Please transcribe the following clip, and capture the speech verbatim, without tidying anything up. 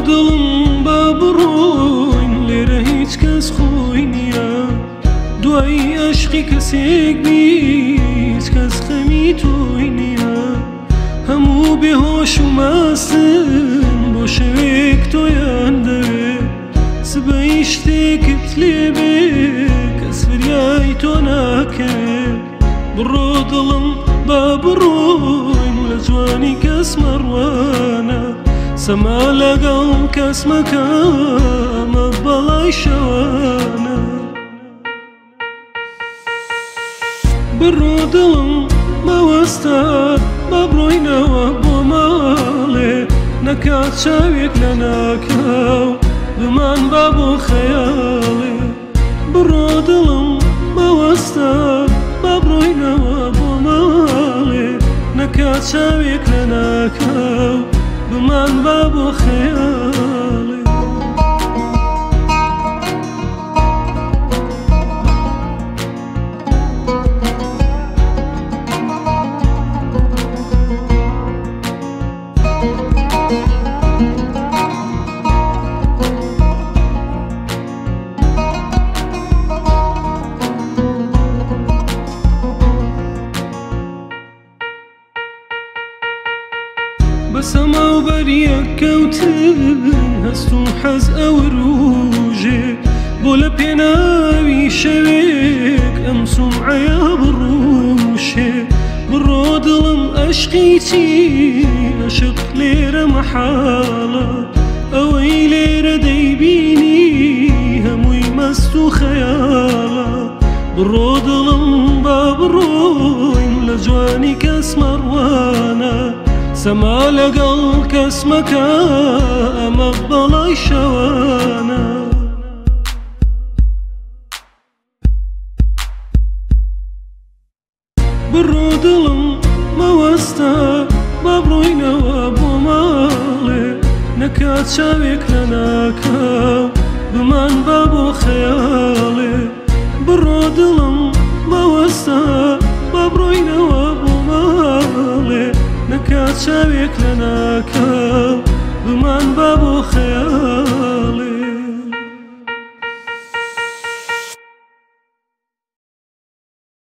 دڵم با بڕۆین لێرە هیچ کەس خۆی نییە دوایی عەشقی کەسێک بیت کەس خەمی تۆی نییە هەموو بێهۆش و ماستن بۆ شەوێک تۆیان دەوێ سبەی شتێکت لێبێ کەس فریای تۆ ناکەوێ بڕۆ دڵم با بڕۆین لە جوانی کەس مەڕوانە سەما لەگەڵ کەس مەکە ئەمە بەڵای شەوانە بڕۆ دڵم مەوەستە با بڕۆینەوە بۆ ماڵێ نەکات چاوێک لە ناکاو بمان با بۆ خەیاڵێ بڕۆ دڵم مەوەستە با بڕۆینەوە بۆ ماڵێ نەکات چاوێک لە ناکاو بمان با بۆ خەیاڵێ بەسەما و بەریەک کەوتن هەست و حەز ئەو ڕوژێ بۆ لە پێناوی شەوێک ئەم سومعەیە بڕوشێ بڕۆ دڵم عەشقی چی عەشق لێرە مەحاڵە ئەوەی لێرە دەیبینی هەمووی مەست و خەیاڵە بڕۆ دڵم با بڕۆین لە جوانی کەس مەڕوانە سەما لەگەڵ کەس مەکە ئەمە بەڵای شەوانە بڕۆ دڵم مەوەستە با بڕۆینەوە بۆ ماڵێ نەکات چاوێک لە ناکاو بمان با بۆ خەیاڵێ بڕۆ دڵم مەوەستە با بڕۆینەوە بۆ ماڵێ نەکات چاوێک لە ناکاو بمان با بۆ خەیاڵێ